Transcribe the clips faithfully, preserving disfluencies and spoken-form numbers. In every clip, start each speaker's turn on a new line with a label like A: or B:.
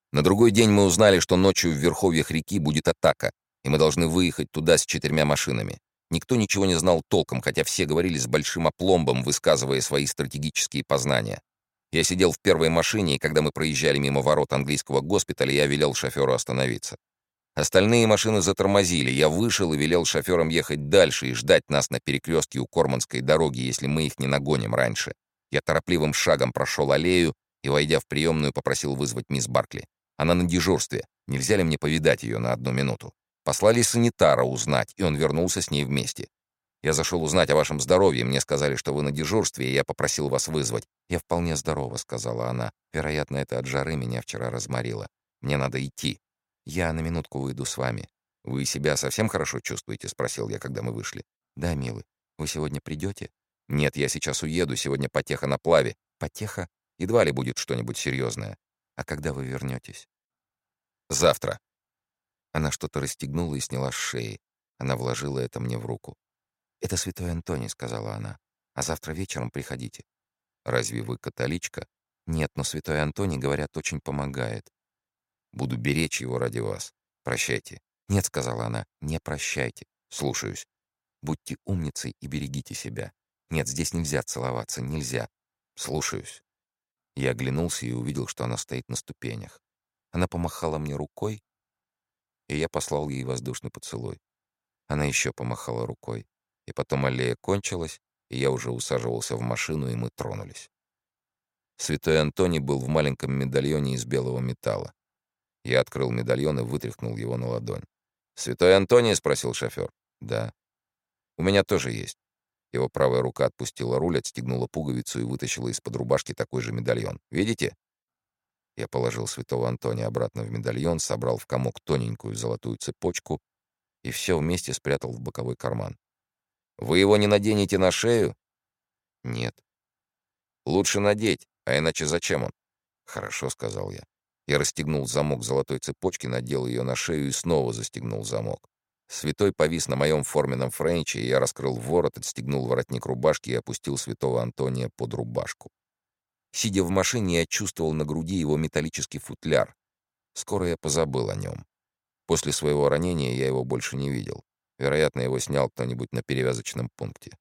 A: На другой день мы узнали, что ночью в верховьях реки будет атака, и мы должны выехать туда с четырьмя машинами. Никто ничего не знал толком, хотя все говорили с большим опломбом, высказывая свои стратегические познания. Я сидел в первой машине, и когда мы проезжали мимо ворот английского госпиталя, я велел шоферу остановиться. Остальные машины затормозили, я вышел и велел шоферам ехать дальше и ждать нас на перекрестке у Корманской дороги, если мы их не нагоним раньше. Я торопливым шагом прошел аллею и, войдя в приемную, попросил вызвать мисс Баркли. Она на дежурстве. Нельзя ли мне повидать ее на одну минуту? Послали санитара узнать, и он вернулся с ней вместе. Я зашел узнать о вашем здоровье. Мне сказали, что вы на дежурстве, и я попросил вас вызвать. «Я вполне здорова», — сказала она. «Вероятно, это от жары меня вчера разморило. Мне надо идти. Я на минутку выйду с вами». «Вы себя совсем хорошо чувствуете?» — спросил я, когда мы вышли. «Да, милый. Вы сегодня придете?» «Нет, я сейчас уеду. Сегодня потеха на плаве». «Потеха? Едва ли будет что-нибудь серьезное. А когда вы вернетесь?» «Завтра». Она что-то расстегнула и сняла с шеи. Она вложила это мне в руку. «Это святой Антоний», — сказала она. «А завтра вечером приходите». «Разве вы католичка?» «Нет, но святой Антоний, говорят, очень помогает». «Буду беречь его ради вас. Прощайте». «Нет», — сказала она, — «не прощайте». «Слушаюсь». «Будьте умницей и берегите себя». «Нет, здесь нельзя целоваться, нельзя». «Слушаюсь». Я оглянулся и увидел, что она стоит на ступенях. Она помахала мне рукой, и я послал ей воздушный поцелуй. Она еще помахала рукой, и потом аллея кончилась, и я уже усаживался в машину, и мы тронулись. Святой Антоний был в маленьком медальоне из белого металла. Я открыл медальон и вытряхнул его на ладонь. «Святой Антоний?» — спросил шофер. «Да». «У меня тоже есть». Его правая рука отпустила руль, отстегнула пуговицу и вытащила из-под рубашки такой же медальон. «Видите?» Я положил святого Антония обратно в медальон, собрал в комок тоненькую золотую цепочку и все вместе спрятал в боковой карман. «Вы его не наденете на шею?» «Нет». «Лучше надеть, а иначе зачем он?» «Хорошо», — сказал я. Я расстегнул замок золотой цепочки, надел ее на шею и снова застегнул замок. Святой повис на моем форменном френче, и я раскрыл ворот, отстегнул воротник рубашки и опустил святого Антония под рубашку. Сидя в машине, я чувствовал на груди его металлический футляр. Скоро я позабыл о нем. После своего ранения я его больше не видел. Вероятно, его снял кто-нибудь на перевязочном пункте.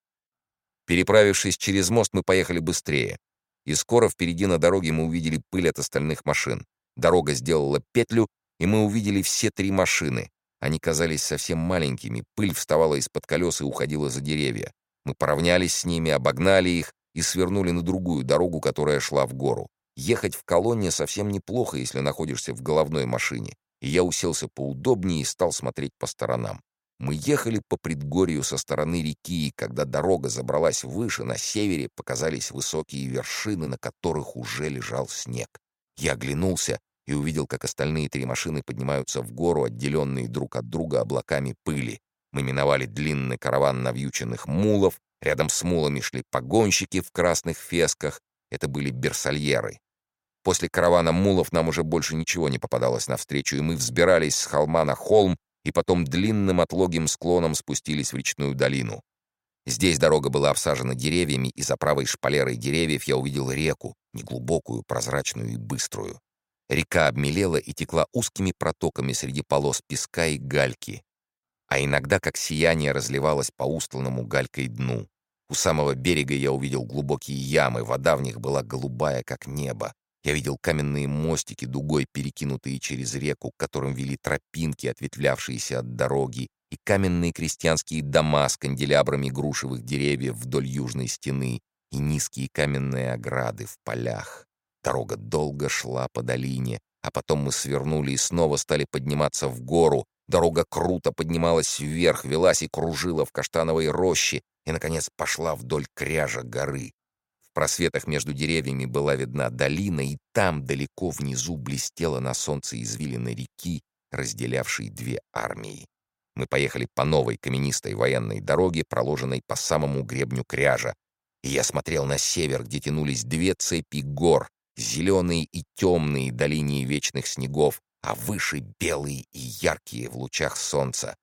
A: Переправившись через мост, мы поехали быстрее. И скоро впереди на дороге мы увидели пыль от остальных машин. Дорога сделала петлю, и мы увидели все три машины. Они казались совсем маленькими, пыль вставала из-под колес и уходила за деревья. Мы поравнялись с ними, обогнали их и свернули на другую дорогу, которая шла в гору. Ехать в колонне совсем неплохо, если находишься в головной машине. И я уселся поудобнее и стал смотреть по сторонам. Мы ехали по предгорью со стороны реки, и когда дорога забралась выше, на севере показались высокие вершины, на которых уже лежал снег. Я оглянулся и увидел, как остальные три машины поднимаются в гору, отделенные друг от друга облаками пыли. Мы миновали длинный караван навьюченных мулов, рядом с мулами шли погонщики в красных фесках. Это были берсальеры. После каравана мулов нам уже больше ничего не попадалось навстречу, и мы взбирались с холма на холм, и потом длинным отлогим склоном спустились в речную долину. Здесь дорога была обсажена деревьями, и за правой шпалерой деревьев я увидел реку, неглубокую, прозрачную и быструю. Река обмелела и текла узкими протоками среди полос песка и гальки, а иногда, как сияние, разливалось по устланному галькой дну. У самого берега я увидел глубокие ямы, вода в них была голубая, как небо. Я видел каменные мостики, дугой перекинутые через реку, к которым вели тропинки, ответвлявшиеся от дороги, и каменные крестьянские дома с канделябрами грушевых деревьев вдоль южной стены, и низкие каменные ограды в полях. Дорога долго шла по долине, а потом мы свернули и снова стали подниматься в гору. Дорога круто поднималась вверх, велась и кружила в каштановой роще, и, наконец, пошла вдоль кряжа горы. В просветах между деревьями была видна долина, и там, далеко внизу, блестела на солнце извилина реки, разделявшей две армии. Мы поехали по новой каменистой военной дороге, проложенной по самому гребню кряжа, и я смотрел на север, где тянулись две цепи гор, зеленые и темные до линии вечных снегов, а выше белые и яркие в лучах солнца.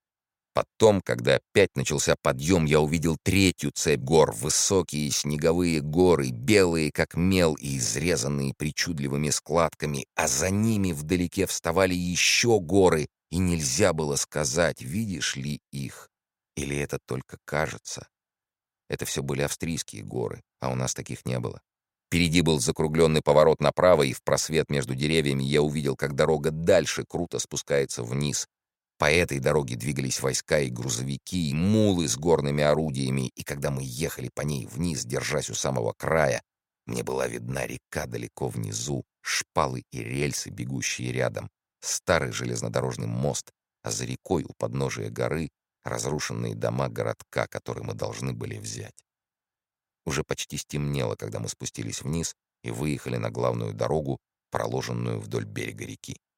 A: Потом, когда опять начался подъем, я увидел третью цепь гор, высокие снеговые горы, белые как мел и изрезанные причудливыми складками, а за ними вдалеке вставали еще горы, и нельзя было сказать, видишь ли их, или это только кажется. Это все были австрийские горы, а у нас таких не было. Впереди был закругленный поворот направо, и в просвет между деревьями я увидел, как дорога дальше круто спускается вниз. По этой дороге двигались войска и грузовики, и мулы с горными орудиями, и когда мы ехали по ней вниз, держась у самого края, мне была видна река далеко внизу, шпалы и рельсы, бегущие рядом, старый железнодорожный мост, а за рекой у подножия горы разрушенные дома городка, который мы должны были взять. Уже почти стемнело, когда мы спустились вниз и выехали на главную дорогу, проложенную вдоль берега реки.